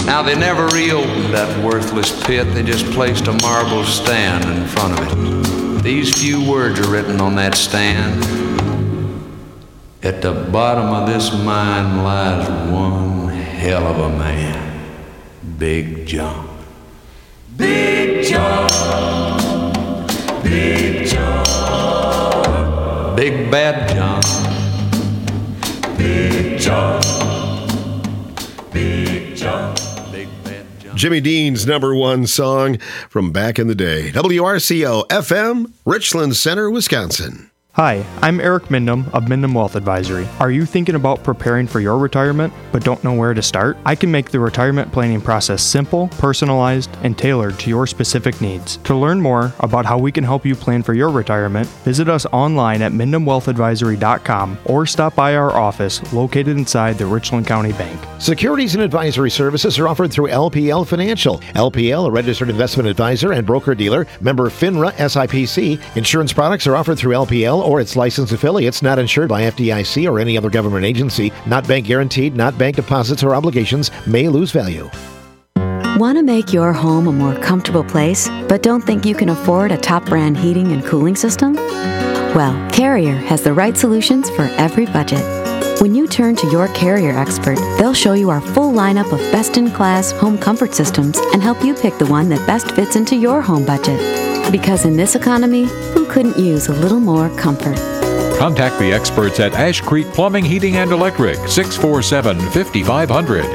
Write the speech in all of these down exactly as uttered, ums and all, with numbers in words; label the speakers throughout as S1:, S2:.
S1: Now, they never reopened that worthless pit. They just placed a marble stand in front of it. These few words are written on that stand. At the bottom of this mine lies one hell of a man, Big John. Big John, Big John, Big Bad John, Big John, Big John.
S2: Jimmy Dean's number one song from back in the day. W R C O F M, Richland Center, Wisconsin.
S3: Hi, I'm Eric Mindham of Mindham Wealth Advisory. Are you thinking about preparing for your retirement but don't know where to start? I can make the retirement planning process simple, personalized, and tailored to your specific needs. To learn more about how we can help you plan for your retirement, visit us online at Mindham Wealth Advisory dot com or stop by our office located inside the Richland County Bank.
S4: Securities and advisory services are offered through L P L Financial. L P L, a registered investment advisor and broker-dealer, member FINRA S I P C. Insurance products are offered through L P L or its licensed affiliates, not insured by F D I C or any other government agency, not bank guaranteed, not bank deposits or obligations, may lose value.
S5: Want to make your home a more comfortable place, but don't think you can afford a top brand heating and cooling system? Well, Carrier has the right solutions for every budget. When you turn to your Carrier expert, they'll show you our full lineup of best-in-class home comfort systems and help you pick the one that best fits into your home budget. Because in this economy, who couldn't use a little more comfort?
S6: Contact the experts at Ash Creek Plumbing, Heating, and Electric, six four seven, five five zero zero.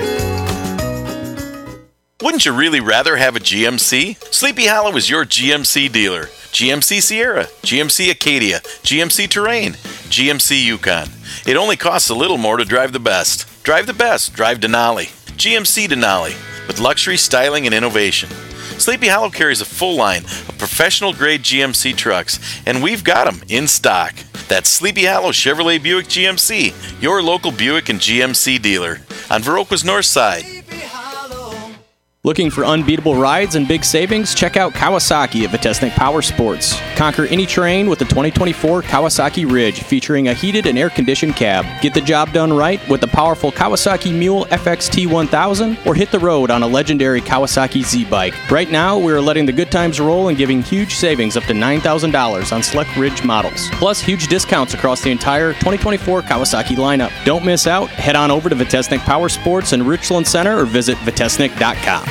S7: Wouldn't you really rather have a G M C? Sleepy Hollow is your G M C dealer. G M C Sierra, G M C Acadia, G M C Terrain, G M C Yukon. It only costs a little more to drive the best. Drive the best. Drive Denali. G M C Denali, with luxury, styling, and innovation. Sleepy Hollow carries a full line of professional-grade G M C trucks, and we've got them in stock. That's Sleepy Hollow Chevrolet Buick G M C, your local Buick and G M C dealer on Viroqua's north side.
S8: Looking for unbeatable rides and big savings? Check out Kawasaki at Vitesnik Power Sports. Conquer any terrain with the twenty twenty-four Kawasaki Ridge, featuring a heated and air-conditioned cab. Get the job done right with the powerful Kawasaki Mule F X T one thousand, or hit the road on a legendary Kawasaki Z-Bike. Right now, we're letting the good times roll and giving huge savings up to nine thousand dollars on select Ridge models. Plus, huge discounts across the entire twenty twenty-four Kawasaki lineup. Don't miss out. Head on over to Vitesnik Power Sports in Richland Center or visit Vitesnik dot com.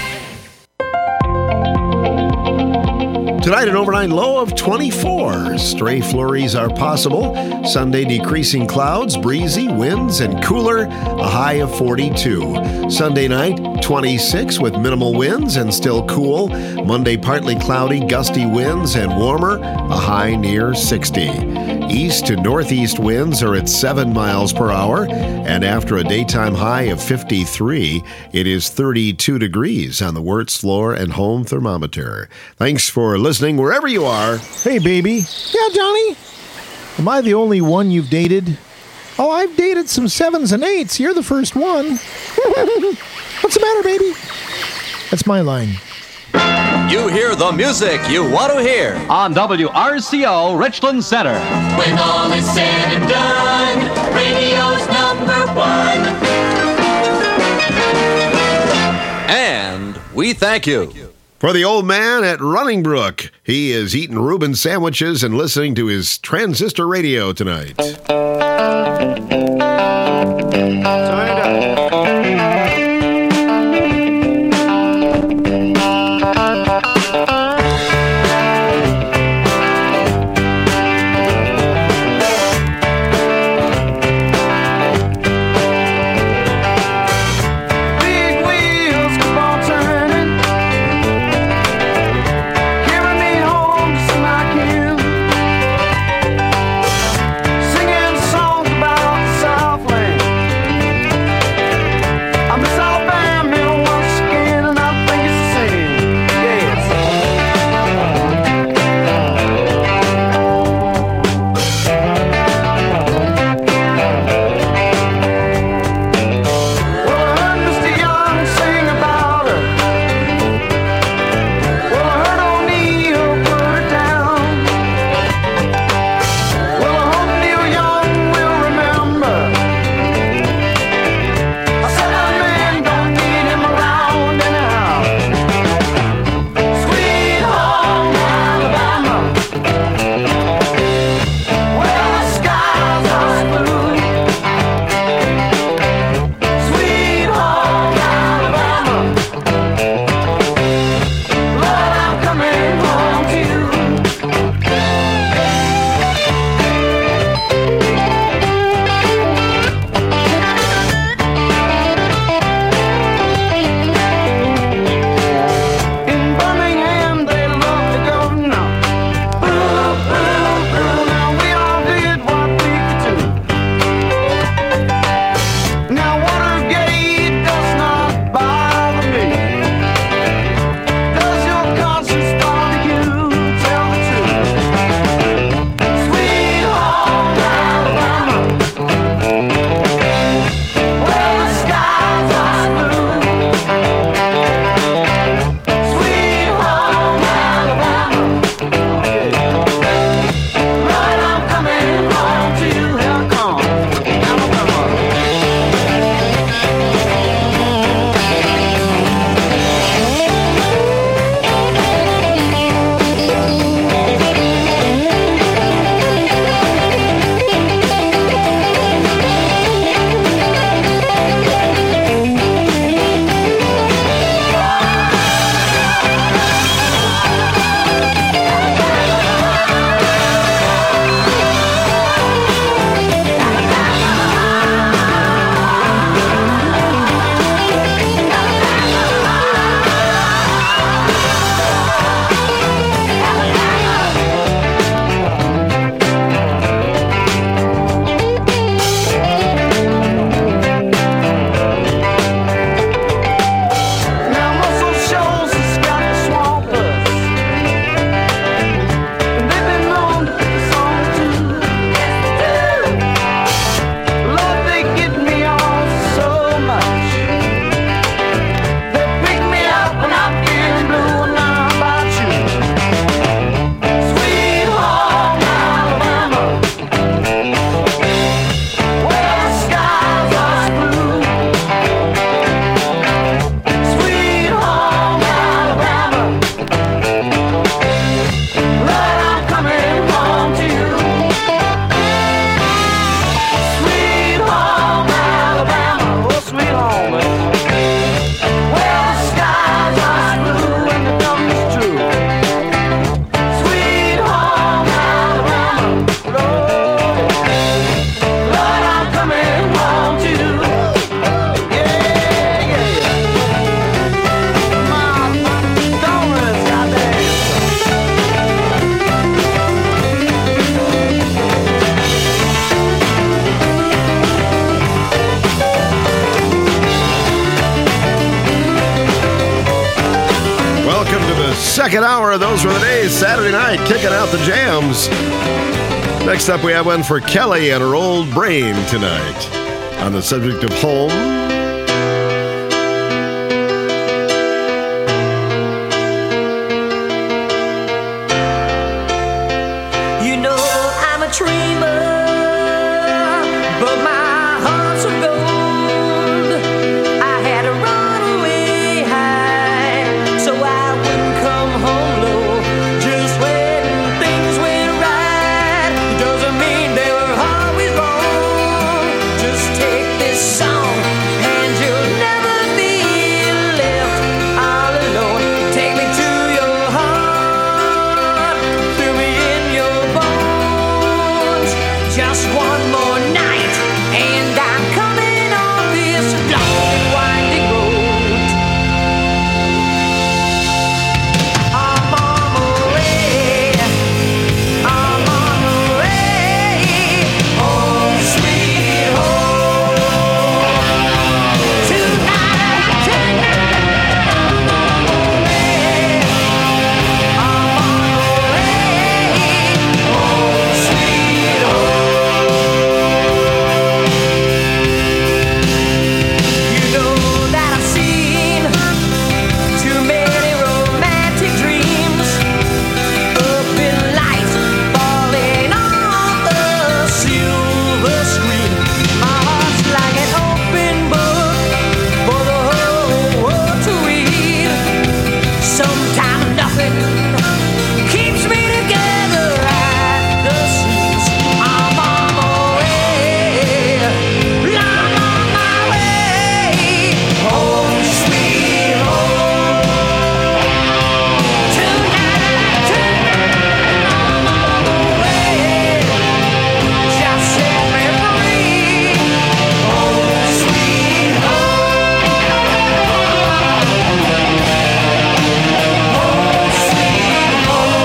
S2: Tonight, an overnight low of twenty-four. Stray flurries are possible. Sunday, decreasing clouds, breezy, winds, and cooler. A high of forty-two. Sunday night, twenty-six with minimal winds and still cool. Monday, partly cloudy, gusty winds and warmer. A high near sixty. East to northeast winds are at seven miles per hour. And after a daytime high of fifty-three, it is thirty-two degrees on the Wirtz floor and home thermometer. Thanks for listening wherever you are.
S9: Hey, baby. Yeah, Johnny? Am I the only one you've dated? Oh, I've dated some sevens and eights. You're the first one. What's the matter, baby? That's my line.
S10: You hear the music you want to hear on W R C O Richland Center.
S11: When all is said and done, radio's number one.
S10: And we thank you.
S2: For the old man at Running Brook, he is eating Reuben sandwiches and listening to his transistor radio tonight.
S12: Turn it up.
S2: Second hour of Those Were the Days, Saturday night, kicking out the jams. Next up, we have one for Kelly and her old brain tonight on the subject of home.
S13: You know I'm a dreamer, but my heart's of gold. I had to run away high, so I wouldn't come home low. Just when things went right, doesn't mean they were always wrong. Just take this song, and you'll never be left all alone. Take me to your heart, fill me in your bones. Just one more night, and I'm coming on this long and winding road. I'm on my way, I'm on my way, home sweet home. Tonight, tonight, I'm on my way, I'm on my way, home sweet home. You know that I've seen too many romantic dreams up in lights falling off the silver screen. My heart's like an open book for the whole world to read. Sometimes nothing keeps me together at the seams. I'm on my way, I'm on my way, home sweet home. Tonight, tonight, I'm on my way. Just set me free, home sweet home. Home sweet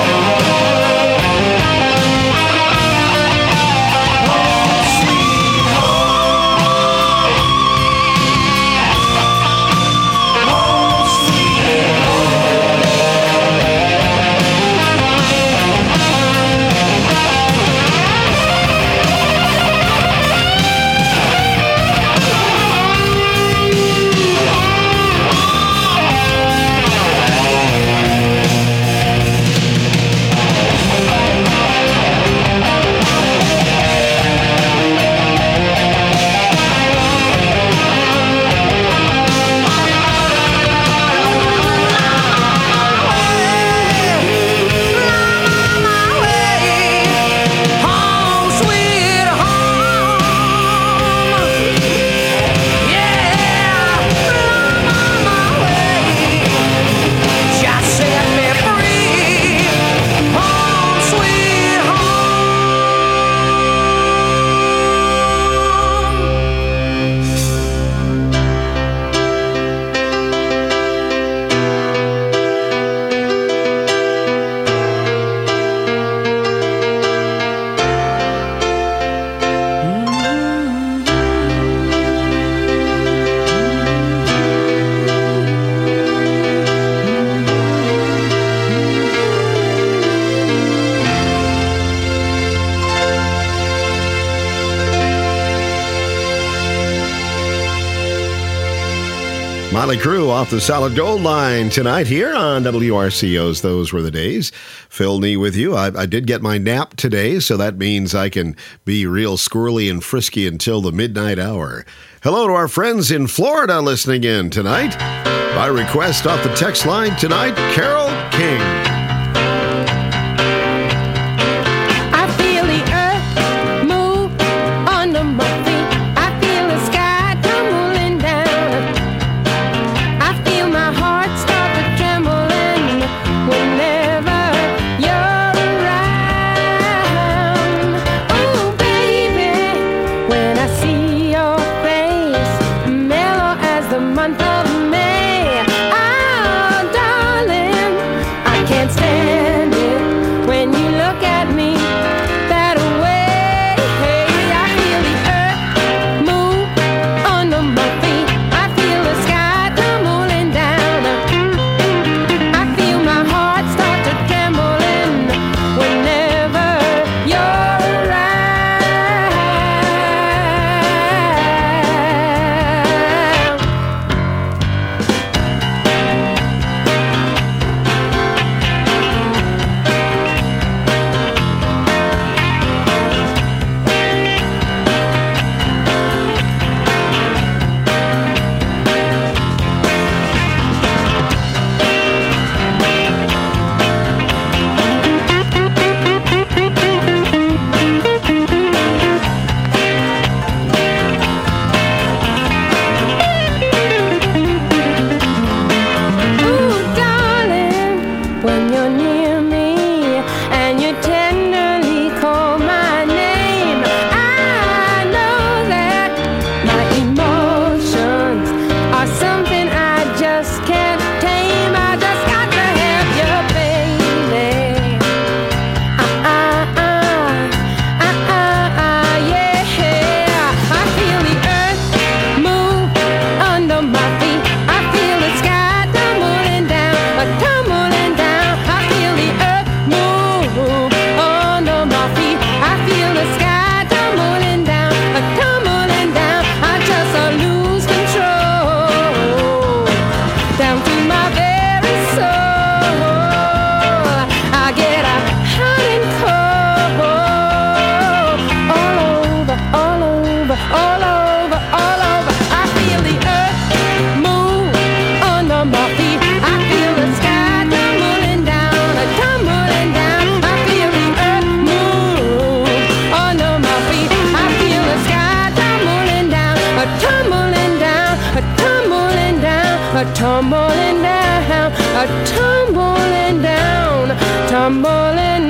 S2: Motley Crue off the Solid Gold line tonight here on W R C O's Those Were the Days. Phil Nee with you. I, I did get my nap today, so that means I can be real squirrely and frisky until the midnight hour. Hello to our friends in Florida listening in tonight. By request off the text line tonight, Carol King.
S14: I feel the earth move under my feet. I feel the sky tumbling down. I feel my heart start to trembling whenever you're around. Oh, baby, when I see your face, mellow as the month of May. Oh, darling, I can't a tumbling down, a tumbling down, tumbling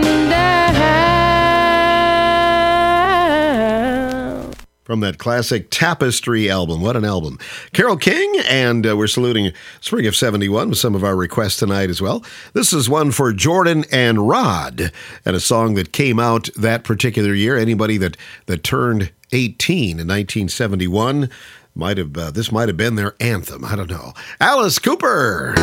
S14: down.
S2: From that classic Tapestry album. What an album. Carole King, and uh, we're saluting Spring of seventy-one with some of our requests tonight as well. This is one for Jordan and Rod, and a song that came out that particular year. Anybody that, that turned eighteen in nineteen seventy-one, might have uh, this might have been their anthem. I don't know. Alice Cooper.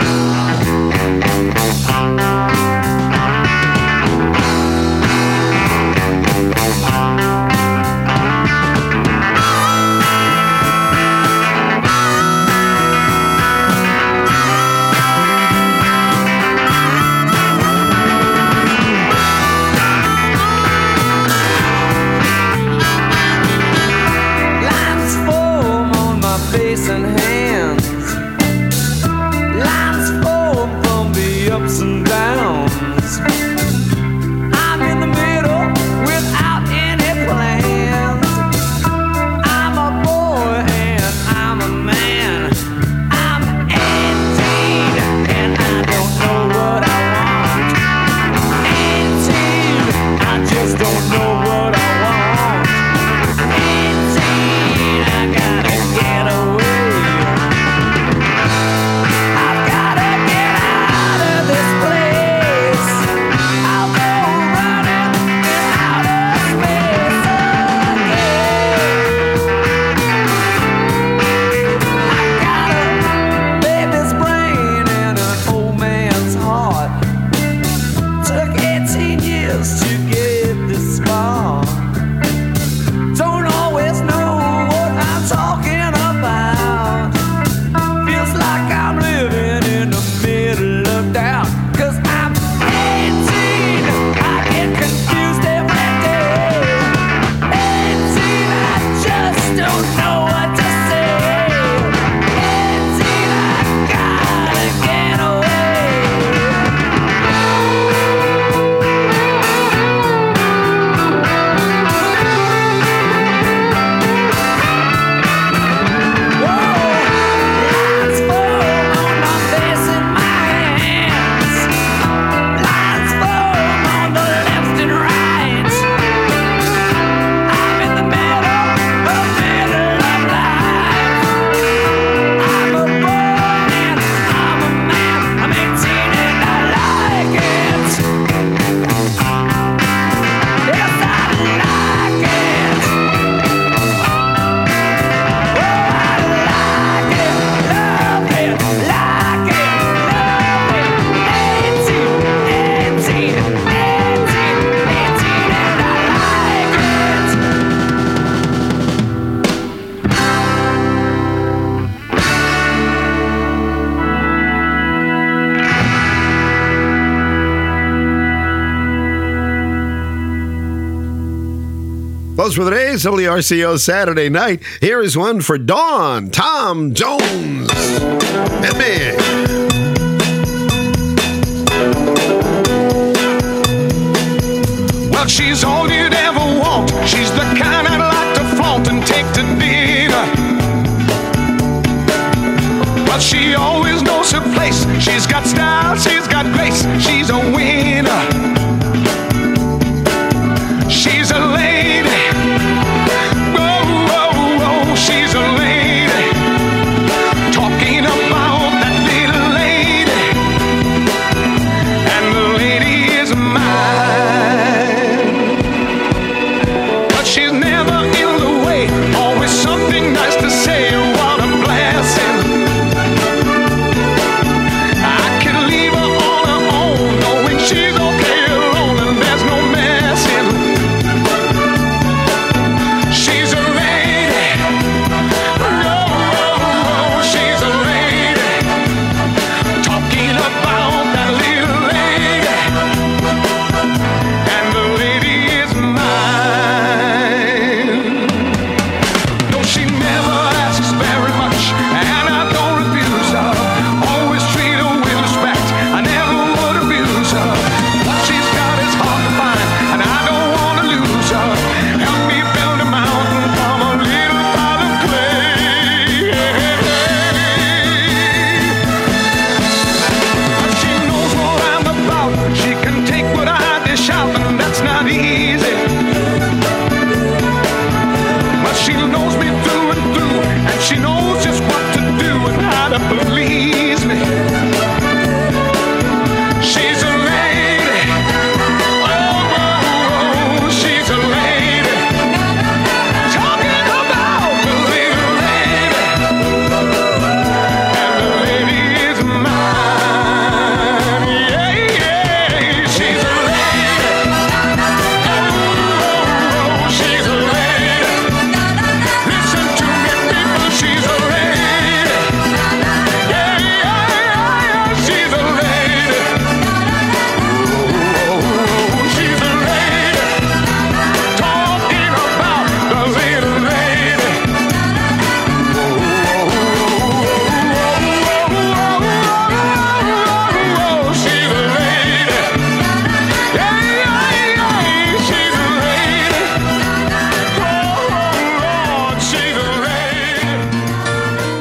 S15: Face and hands, lines form from the ups and downs. I'm in the middle without any plans. I'm a boy and I'm a man. I'm eighteen and I don't know what I want. eighteen, I just don't know what I want. eighteen, I gotta get away.
S2: Those for the days, W R C O Saturday night. Here is one for Dawn, Tom Jones. Hit me.
S16: Well, she's all you'd ever want. She's the kind I'd like to flaunt and take to dinner. But she always knows her place. She's got style, she's got grace. She's a winner. She's a lady. Whoa, whoa, whoa, she's a lady. Talking about that little lady. And the lady is mine. But she's never in the way. Always something nice to say. What a blessing. I could leave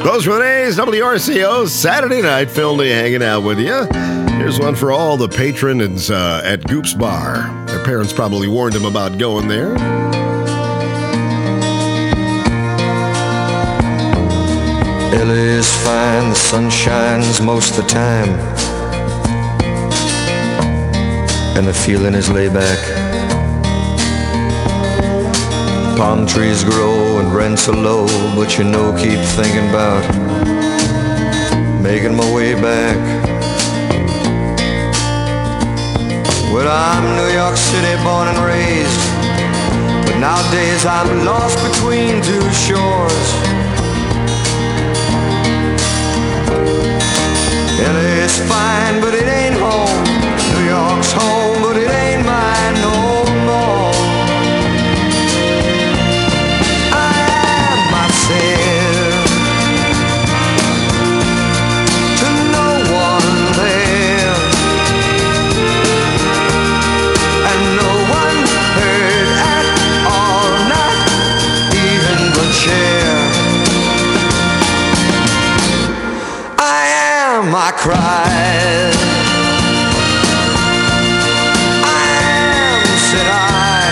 S2: Those were the days. W R C O Saturday night. Phil Lee hanging out with you. Here's one for all the patrons uh, at Goop's Bar. Their parents probably warned them about going there.
S17: L A is fine, the sun shines most of the time, and the feeling is laid back. Palm trees grow and rents are low, but you know, keep thinking about making my way back. Well, I'm New York City born and raised, but nowadays I'm lost between two shores. L A's fine, but it ain't home. New York's home, but it ain't mine no more. I am myself to no one there, and no one heard at all, not even the chair. I cried, I am, said I,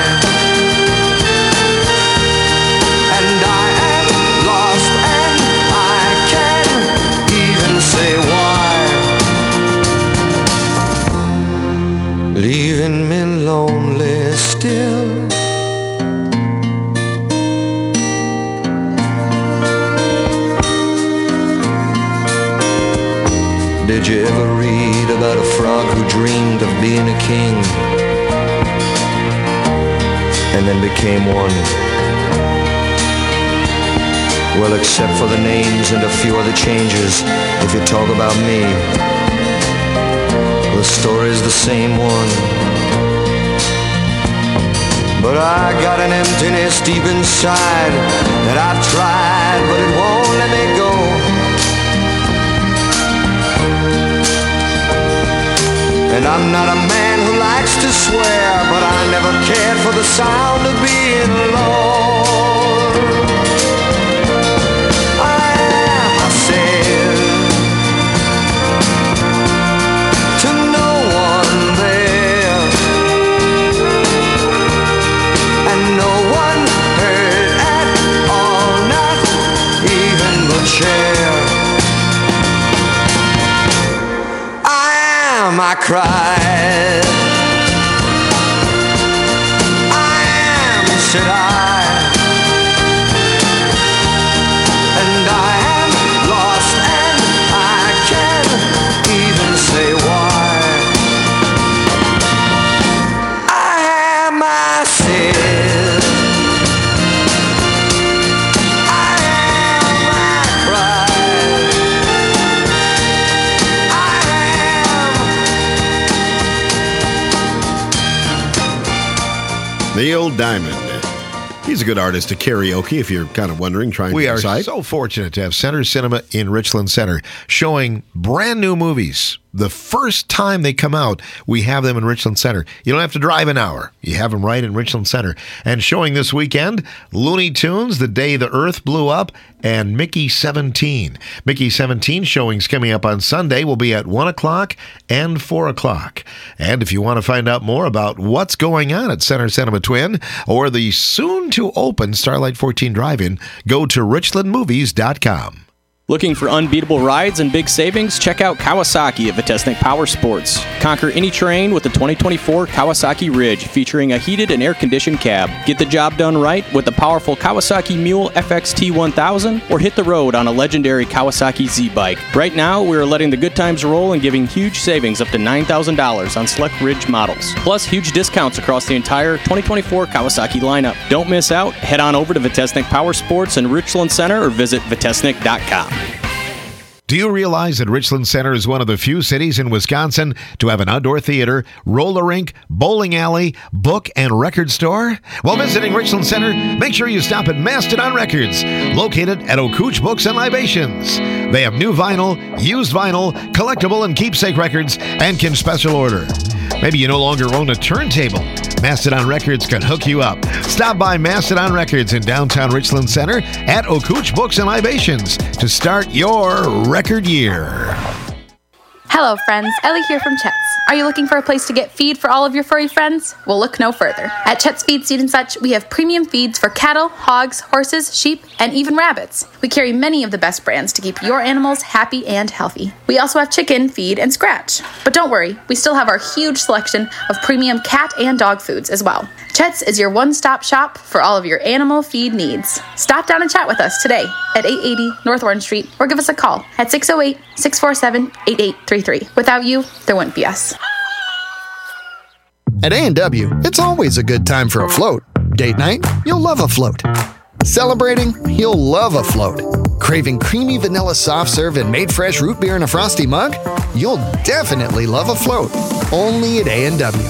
S17: and I am lost, and I can't even say why, leaving me lonely still. Did you ever read about a frog who dreamed of being a king and then became one? Well, except for the names and a few other changes, if you talk about me, the story's the same one. But I got an emptiness deep inside that I've tried, but it won't let me go. And I'm not a man who likes to swear, but I never cared for the sound of being alone. I am myself to no one there, and no one heard at all, not even the chair. I cried, I am, said I, and I am lost, and I can't even say why. I am myself, I am, I cried, I
S2: Neil Diamond. He's a good artist to karaoke, if you're kind of wondering, trying
S4: we
S2: to
S4: are
S2: decide.
S4: so fortunate to have Center Cinema in Richland Center showing brand new movies. The first time they come out, we have them in Richland Center. You don't have to drive an hour. You have them right in Richland Center. And showing this weekend, Looney Tunes, The Day the Earth Blew Up, and Mickey seventeen. Mickey seventeen showings coming up on Sunday will be at one o'clock and four o'clock. And if you want to find out more about what's going on at Center Cinema Twin or the soon-to-open Starlight fourteen Drive-In, go to richland movies dot com.
S8: Looking for unbeatable rides and big savings? Check out Kawasaki of Vitesnik Power Sports. Conquer any terrain with the twenty twenty-four Kawasaki Ridge, featuring a heated and air-conditioned cab. Get the job done right with the powerful Kawasaki Mule F X T one thousand, or hit the road on a legendary Kawasaki Z-Bike. Right now, we are letting the good times roll and giving huge savings up to nine thousand dollars on select Ridge models. Plus, huge discounts across the entire twenty twenty-four Kawasaki lineup. Don't miss out. Head on over to Vitesnik Power Sports in Richland Center or visit vitesnik dot com.
S4: Do you realize that Richland Center is one of the few cities in Wisconsin to have an outdoor theater, roller rink, bowling alley, book, and record store? While visiting Richland Center, make sure you stop at Mastodon Records, located at O'Cooch Books and Libations. They have new vinyl, used vinyl, collectible and keepsake records, and can special order. Maybe you no longer own a turntable.
S2: Mastodon Records can hook you up. Stop by Mastodon Records in downtown Richland Center at Okooch Books and Libations to start your record year.
S18: Hello, friends. Ellie here from Chet's. Are you looking for a place to get feed for all of your furry friends? Well, look no further. At Chet's Feed, Seed and Such, we have premium feeds for cattle, hogs, horses, sheep, and even rabbits. We carry many of the best brands to keep your animals happy and healthy. We also have chicken, feed, and scratch. But don't worry, we still have our huge selection of premium cat and dog foods as well. Chet's is your one-stop shop for all of your animal feed needs. Stop down and chat with us today at eight eighty North Orange Street or give us a call at six oh eight, six four seven, eight eight three three. Without you, there wouldn't be us.
S19: At A and W, it's always a good time for a float. Date night? You'll love a float. Celebrating? You'll love a float. Craving creamy vanilla soft serve and made fresh root beer in a frosty mug? You'll definitely love a float. Only at A and W.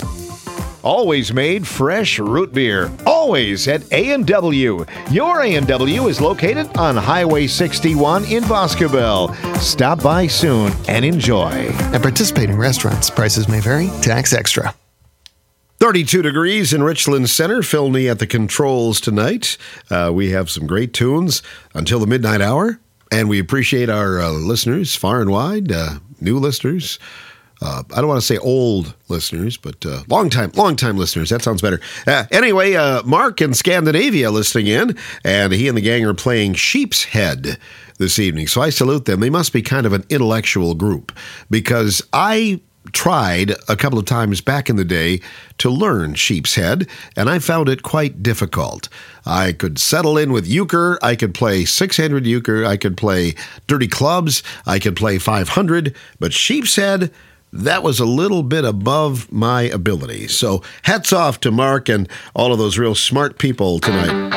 S2: Always made fresh root beer. Always at A and W. Your A and W is located on Highway sixty-one in Boscobel. Stop by soon and enjoy.
S19: At participating restaurants, prices may vary. Tax extra.
S2: thirty-two degrees in Richland Center. Phil Nee at the controls tonight. Uh, we have some great tunes until the midnight hour. And we appreciate our uh, listeners far and wide, uh, new listeners. Uh, I don't want to say old listeners, but uh, long time, long time listeners. That sounds better. Uh, anyway, uh, Mark in Scandinavia listening in, and he and the gang are playing Sheep's Head this evening. So I salute them. They must be kind of an intellectual group, because I tried a couple of times back in the day to learn Sheep's Head, and I found it quite difficult. I could settle in with euchre, I could play six hundred euchre, I could play dirty clubs, I could play five hundred, but Sheep's Head, that was a little bit above my ability. So hats off to Mark and all of those real smart people tonight.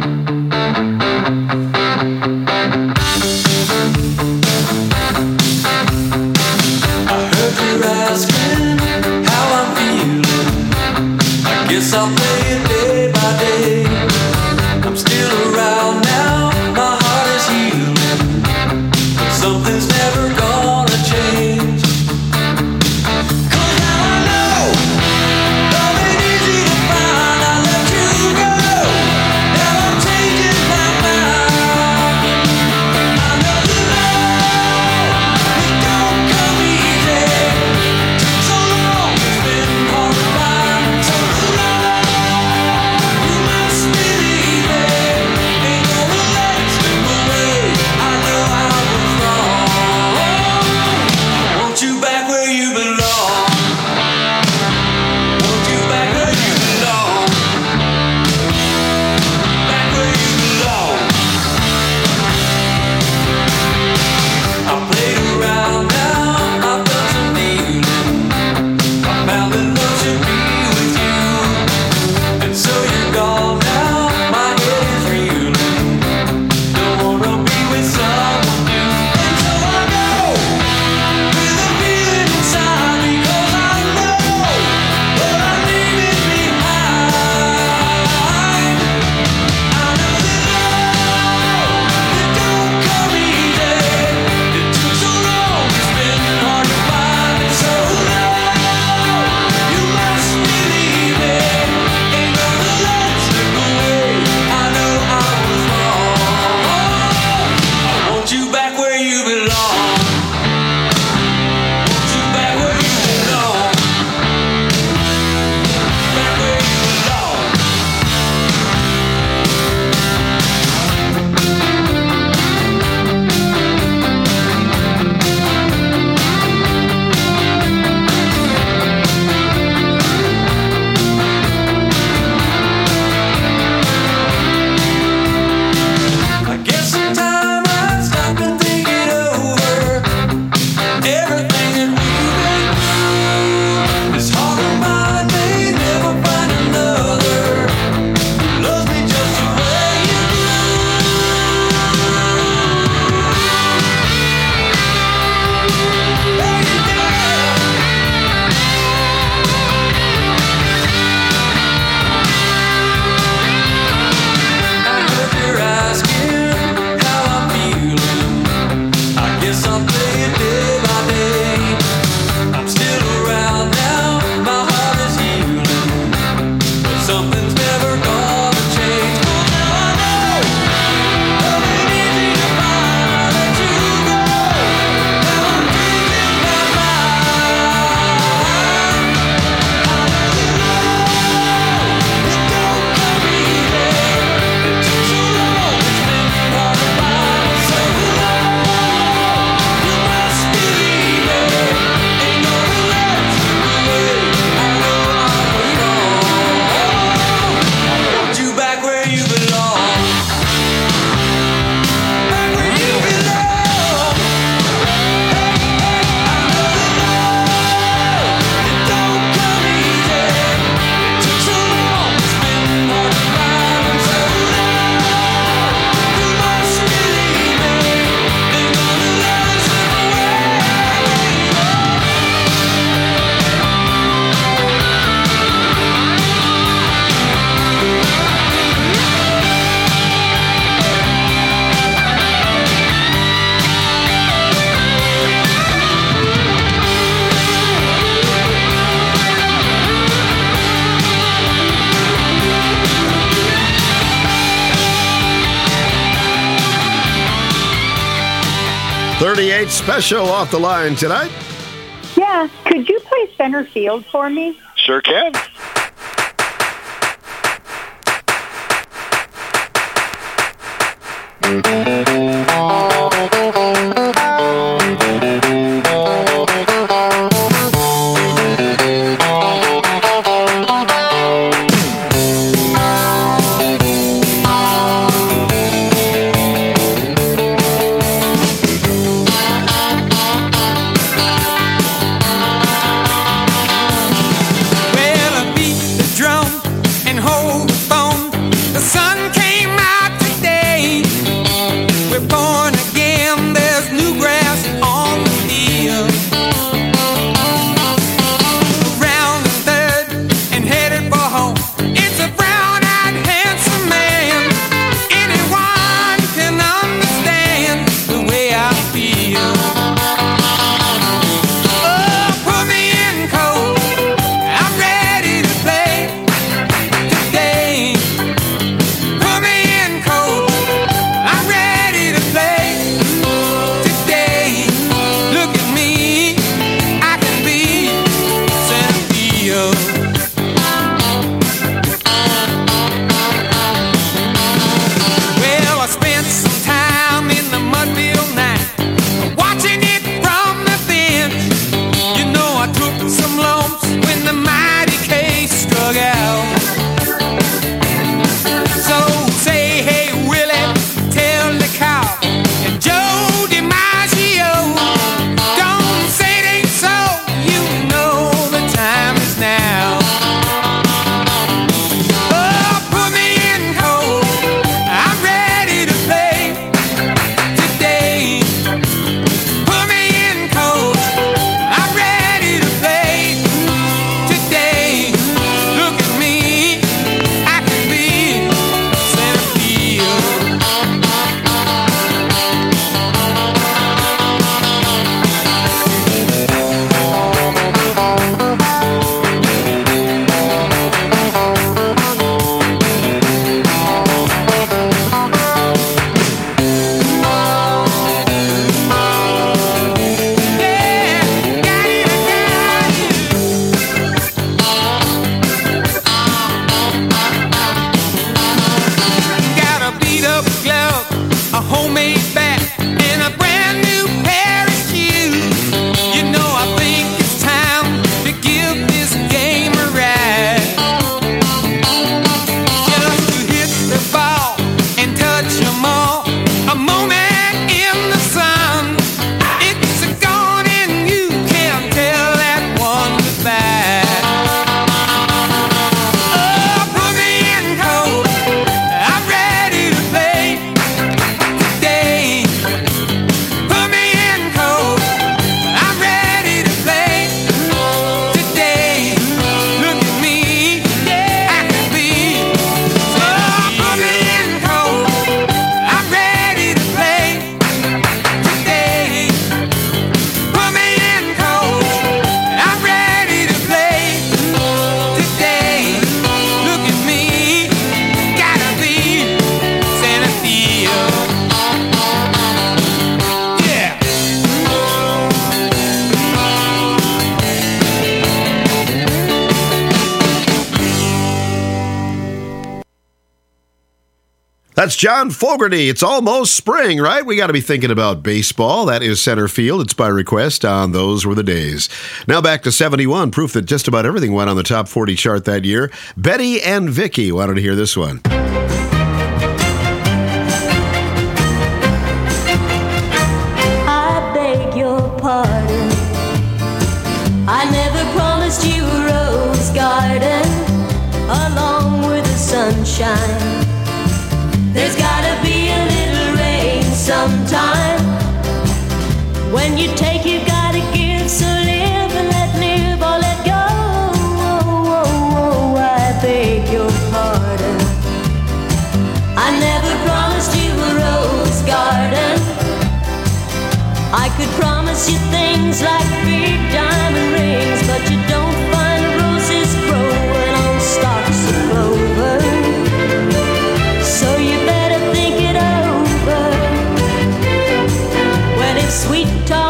S15: Guess I'll play it day by day. I'm still around now, my heart is healing. Something's never gonna change. 'Cause now I know love ain't easy to find. I let you go, now I'm changing my mind. I know the love, it don't come easy. Took so long, it's been hard to find. So I'll play it day by day.
S2: right, special off the line tonight.
S20: Yeah, could you play center field for me?
S21: Sure can.
S15: Well, I beat the drum and hold the phone. The sun came out today. We're born again. There's new grass on the field. Around the third and headed for home. It's a brown-eyed, handsome man. Anyone can understand the way I feel. Oh, put me in cold. I'm ready to play today. Put me in cold. I'm ready to play today. Look at me. I can be center field. Well, I spent some time in the Mudville night, watching it from the bench. You know I took some lumps when the mighty case struck out. So say, hey Willie, tell the cow and Joe DiMaggio, don't say it ain't so. You know the time is now. Oh, put me in cold. I'm ready to play today. Put me in cold. I'm ready to play today. Look at me. I can be center field. Got a beat up glove, a homemade bat, and a brand new pair of shoes. You know I think it's time to give this game a ride. Just to hit the ball and touch 'em all. A moment in the sun. It's a gone and you can't tell that one goodbye. Oh, put me in cold. I'm ready to play today. Put me in cold. I'm ready to play today. Look at me. I can be. Oh, put me in cold. I'm ready to play today. Put me in cold. I'm ready to play today. Look at me. Gotta be center field. Yeah.
S2: That's John Fogerty. It's almost spring, right? We got to be thinking about baseball. That is center field. It's by request on Those Were the Days. Now back to seventy-one, proof that just about everything went on the top forty chart that year. Betty and Vicky wanted to hear this one.
S22: I beg your pardon. I never promised you a rose garden along with the sunshine. There's gotta be a little rain sometime. When you take, you gotta give. So live and let live or let go. Oh, oh, oh, I beg your pardon. I never promised you a rose garden. I could promise you things like big diamond rings, but you don't find roses growing on stalks of clover. So you better think it over. Well, if sweet talk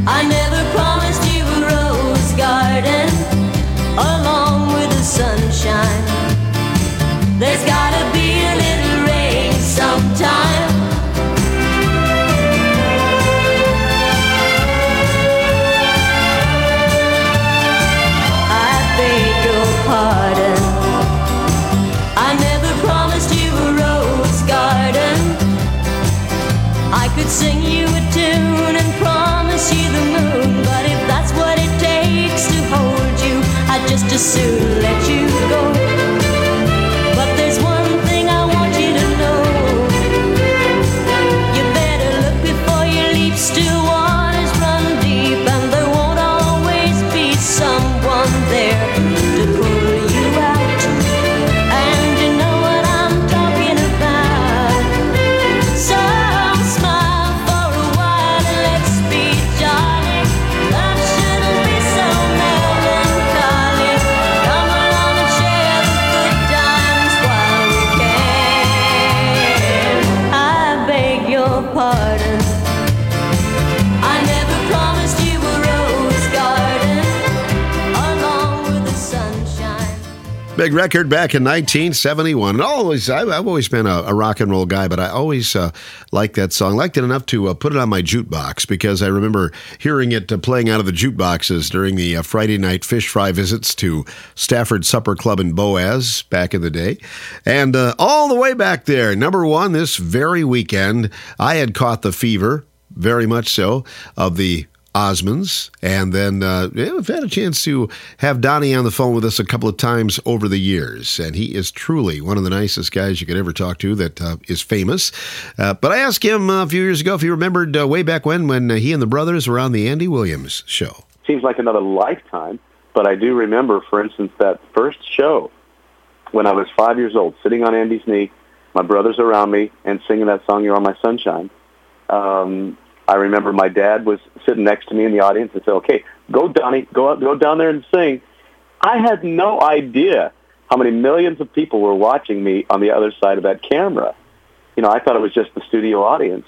S22: I never promised you a rose garden along with the sunshine. There's gotta be a little rain sometime. I beg your pardon. I never promised you a rose garden. I could sing you a tune and promise you the moon, but if that's what it takes to hold you, I'd just as soon let you go. But there's one thing I want you to know. You better look before you leap. Still waters run deep, and there won't always be someone there to pull you out. And you know what I'm talking about. So smile for a while and let's be jolly. Love shouldn't be so melancholy. Come along and share the good times while we can. I beg your pardon. I never promised you a rose garden along with the sunshine.
S2: Big record back in nineteen seventy-one. Always, I've, I've always been a, a rock and roll guy, but I always uh, liked that song. Liked it enough to uh, put it on my jukebox because I remember hearing it uh, playing out of the jukeboxes during the uh, Friday night fish fry visits to Stafford Supper Club in Boaz back in the day. And uh, all the way back there, number one this very weekend, I had caught the fever, very much so, of the Osmonds, and then uh, yeah, we've had a chance to have Donnie on the phone with us a couple of times over the years, and he is truly one of the nicest guys you could ever talk to that uh, is famous. Uh, but I asked him uh, a few years ago if he remembered uh, way back when when uh, he and the brothers were on the Andy Williams show.
S1: Seems like another lifetime, but I do remember, for instance, that first show when I was five years old, sitting on Andy's knee, my brothers around me, and singing that song, You're All My Sunshine. Um, I remember my dad was sitting next to me in the audience and said, okay, go, Donnie, go out, go down there and sing. I had no idea how many millions of people were watching me on the other side of that camera. You know, I thought it was just the studio audience.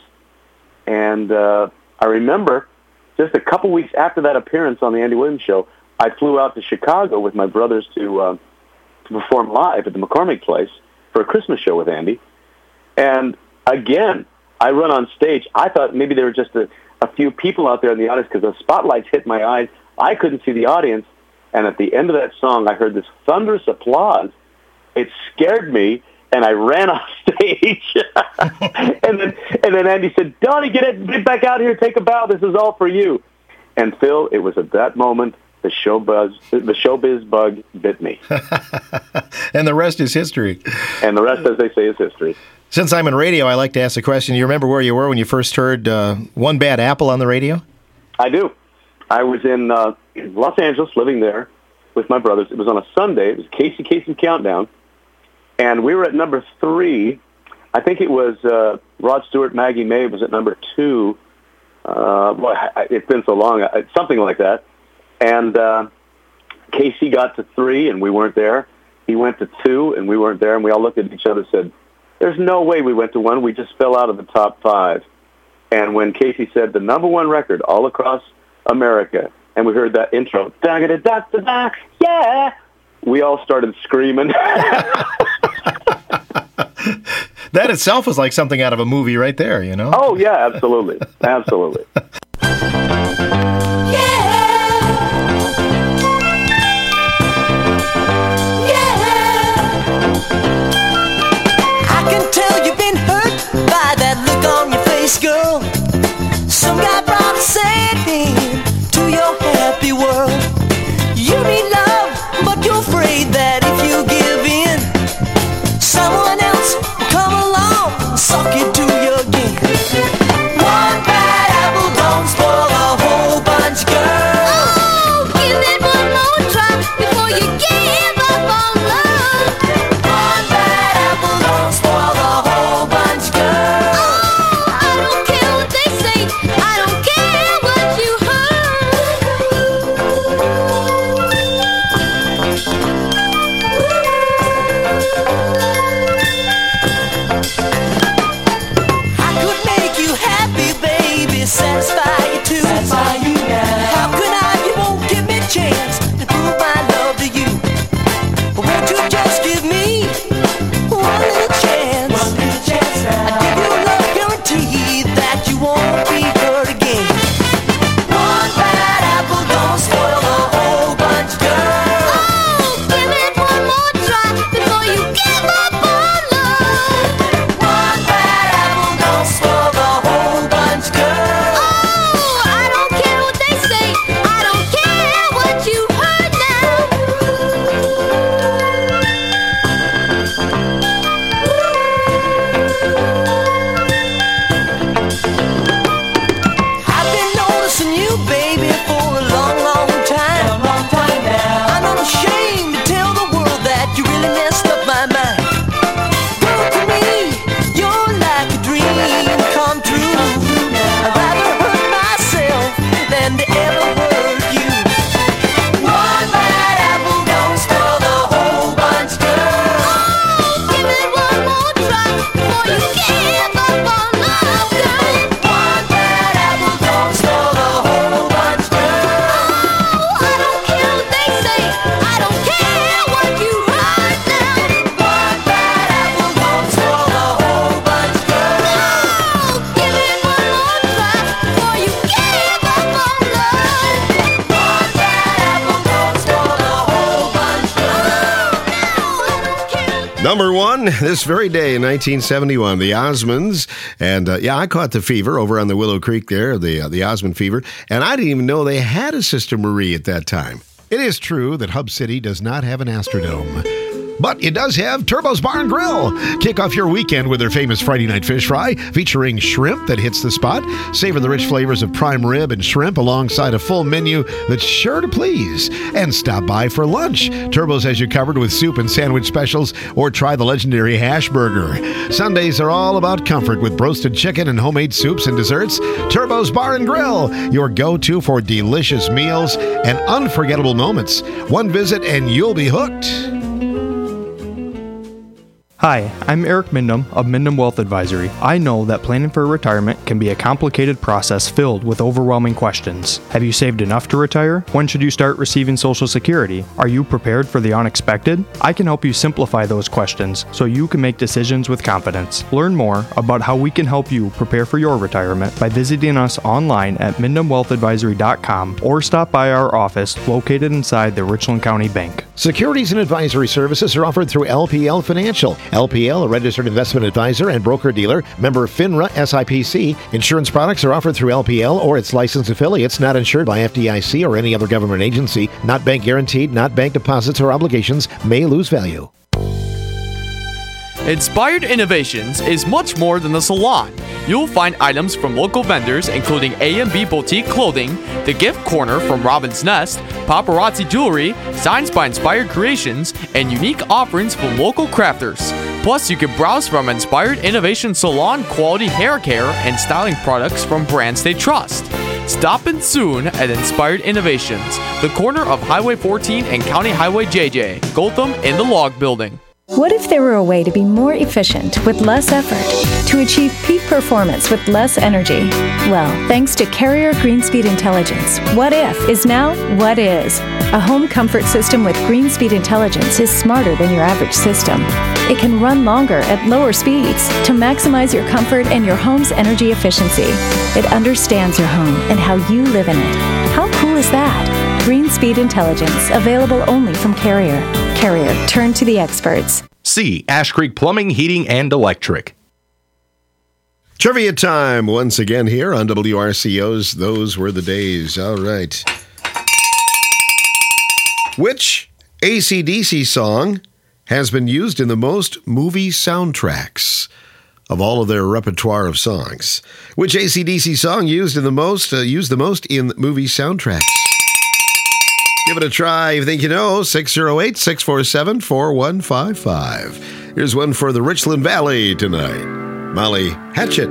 S1: And uh, I remember just a couple weeks after that appearance on the Andy Williams show, I flew out to Chicago with my brothers to, uh, to perform live at the McCormick Place for a Christmas show with Andy. And again, I run on stage. I thought maybe there were just a, a few people out there in the audience because the spotlights hit my eyes. I couldn't see the audience. And at the end of that song, I heard this thunderous applause. It scared me, and I ran off stage. and then and then Andy said, Donnie, get it, get back out here, take a bow. This is all for you. And Phil, it was at that moment the show buzz, the showbiz bug bit me.
S9: And the rest is history.
S1: And the rest, as they say, is history.
S9: Since I'm in radio, I like to ask the question. You remember where you were when you first heard uh, One Bad Apple on the radio?
S1: I do. I was in uh, Los Angeles, living there with my brothers. It was on a Sunday. It was Casey Kasem Countdown. And we were at number three. I think it was uh, Rod Stewart, Maggie May was at number two. Uh, boy, it's been so long. Something like that. And uh, Casey got to three, and we weren't there. He went to two, and we weren't there. And we all looked at each other and said, there's no way we went to one. We just fell out of the top five. And when Casey said the number one record all across America, and we heard that intro, da-da-da-da-da, yeah, we all started screaming.
S9: That itself was like something out of a movie right there, you know?
S1: Oh, yeah, absolutely. Absolutely.
S21: Girl, some guy brought a sad thing to your happy world. You need love, but you're afraid that if you give in, someone else will come along and suck it to you again. One bad apple don't
S2: Number one, this very day in nineteen seventy-one, the Osmonds. And uh, yeah, I caught the fever over on the Willow Creek there, the, uh, the Osmond fever. And I didn't even know they had a Sister Marie at that time.
S4: It is true that Hub City does not have an Astrodome, but it does have Turbo's Bar and Grill. Kick off your weekend with their famous Friday night fish fry featuring shrimp that hits the spot. Savor the rich flavors of prime rib and shrimp alongside a full menu that's sure to please. And stop by for lunch. Turbo's has you covered with soup and sandwich specials, or try the legendary hash burger. Sundays are all about comfort with roasted chicken and homemade soups and desserts. Turbo's Bar and Grill, your go-to for delicious meals and unforgettable moments. One visit and you'll be hooked.
S3: Hi, I'm Eric Mindham of Mindham Wealth Advisory. I know that planning for retirement can be a complicated process filled with overwhelming questions. Have you saved enough to retire? When should you start receiving Social Security? Are you prepared for the unexpected? I can help you simplify those questions so you can make decisions with confidence. Learn more about how we can help you prepare for your retirement by visiting us online at Mindham Wealth Advisory dot com or stop by our office located inside the Richland County Bank.
S4: Securities and advisory services are offered through L P L Financial. L P L, a registered investment advisor and broker-dealer, member FINRA S I P C. Insurance products are offered through L P L or its licensed affiliates, not insured by F D I C or any other government agency, not bank guaranteed, not bank deposits or obligations, may lose value.
S5: Inspired Innovations is much more than a salon. You'll find items from local vendors including A and B Boutique Clothing, The Gift Corner from Robin's Nest, Paparazzi Jewelry, Signs by Inspired Creations, and unique offerings from local crafters. Plus, you can browse from Inspired Innovation Salon quality hair care and styling products from brands they trust. Stop in soon at Inspired Innovations, the corner of Highway fourteen and County Highway J J, Gotham in the Log Building.
S23: What if there were a way to be more efficient with less effort, to achieve peak performance with less energy? Well, thanks to Carrier Greenspeed Intelligence, What If is now What Is. A home comfort system with Greenspeed Intelligence is smarter than your average system. It can run longer at lower speeds to maximize your comfort and your home's energy efficiency. It understands your home and how you live in it. How cool is that? Greenspeed Intelligence, available only from Carrier. Carrier, turn to the experts.
S24: See Ash Creek Plumbing, Heating, and Electric.
S2: Trivia time once again here on W R C O's Those Were the Days. All right. Which A C D C song has been used in the most movie soundtracks of all of their repertoire of songs? Which A C D C song used in the most uh, used the most in movie soundtracks? Give it a try. If you think you know, six oh eight, six four seven, four one five five. Here's one for the Richland Valley tonight. Molly Hatchet.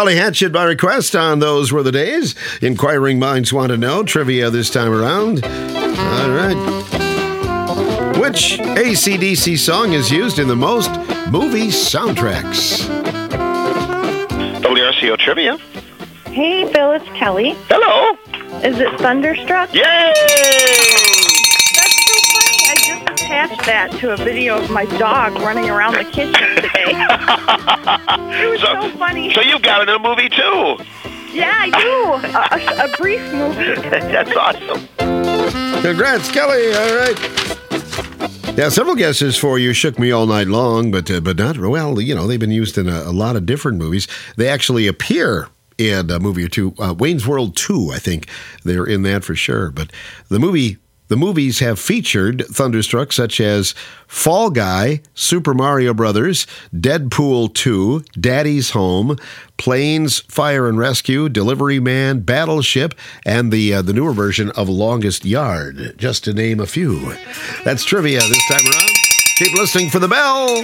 S2: Holly Hatchet by request on Those Were the Days. Inquiring minds want to know. Trivia this time around. All right. Which A C D C song is used in the most movie soundtracks?
S6: W R C O Trivia.
S20: Hey, Bill, it's Kelly.
S6: Hello.
S20: Is it Thunderstruck?
S6: Yay!
S20: That's so funny. I just attached that to a video of my dog running around the kitchen today. It was so, so funny.
S6: So you've got a new movie, too.
S20: Yeah, I do. A, a, a brief movie.
S6: That's awesome.
S2: Congrats, Kelly. All right. Yeah, several guesses for You Shook Me All Night Long, but uh, but not, well, you know, they've been used in a, a lot of different movies. They actually appear in a movie or two. Uh, Wayne's World two, I think. They're in that for sure. But the movie, the movies have featured Thunderstruck, such as Fall Guy, Super Mario Brothers, Deadpool two, Daddy's Home, Planes, Fire and Rescue, Delivery Man, Battleship, and the uh, the newer version of Longest Yard, just to name a few. That's trivia this time around. Keep listening for the bell.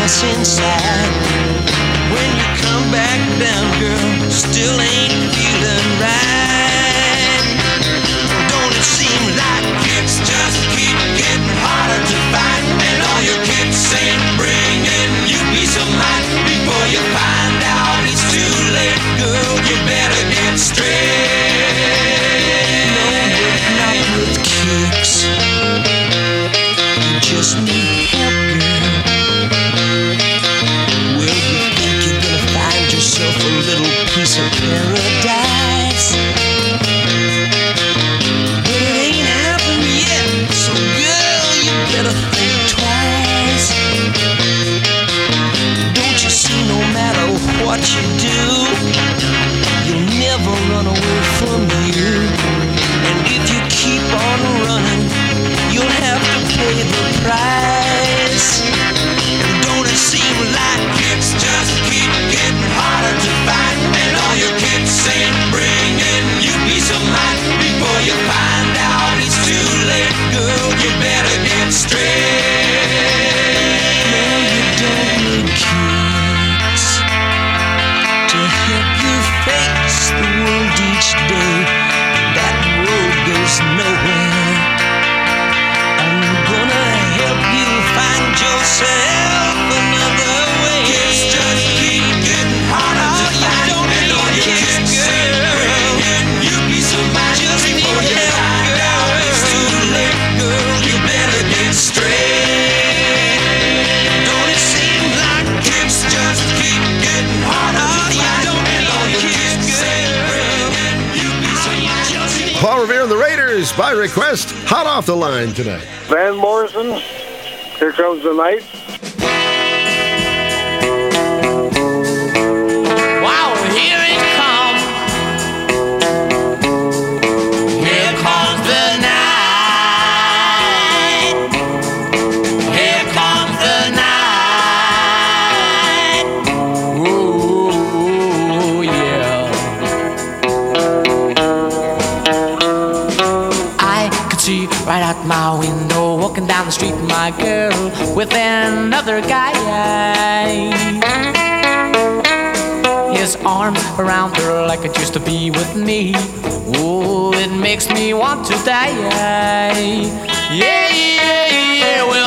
S21: mess inside. When you come back down, girl, still ain't feeling right. Don't it seem like it's just keep getting harder to find, and all your kicks ain't bringing you peace of mind. Before you find out it's too late, girl, you better get straight. No, but not with kicks. You just need help, girl. Well, you think you're gonna find yourself a little piece of paradise, but it ain't happened yet. So, girl, you better think twice. Don't you see, no matter what you do, you'll never run away from you. And if you keep on running, you'll have to pay the price. And don't it seem like it's just keep getting harder to find, and all your kicks ain't bringing you peace of mind. Before you find out it's too late, girl, you better get straight. No, you don't need kicks to help you face the world each day. That road goes nowhere. I'm gonna help you find yourself another way. It's just keep getting harder to find, and all your kicks ain't bringing you peace of mind. Just before you find out it's too late, girl, you better get straight. Don't it seem like it's just keep getting harder to find, and all your kicks ain't bringing you peace of mind. Just
S2: Paul Revere and the Raiders, by request, hot off the line tonight.
S7: Van Morrison, Here Comes the Night.
S21: Wow, here it comes. Here comes the night. Here comes the night. Ooh, yeah. I could see right out my window, walking down the street, my girl with another guy. His arms around her like it used to be with me. Oh, it makes me want to die. Yeah, yeah, yeah. Well,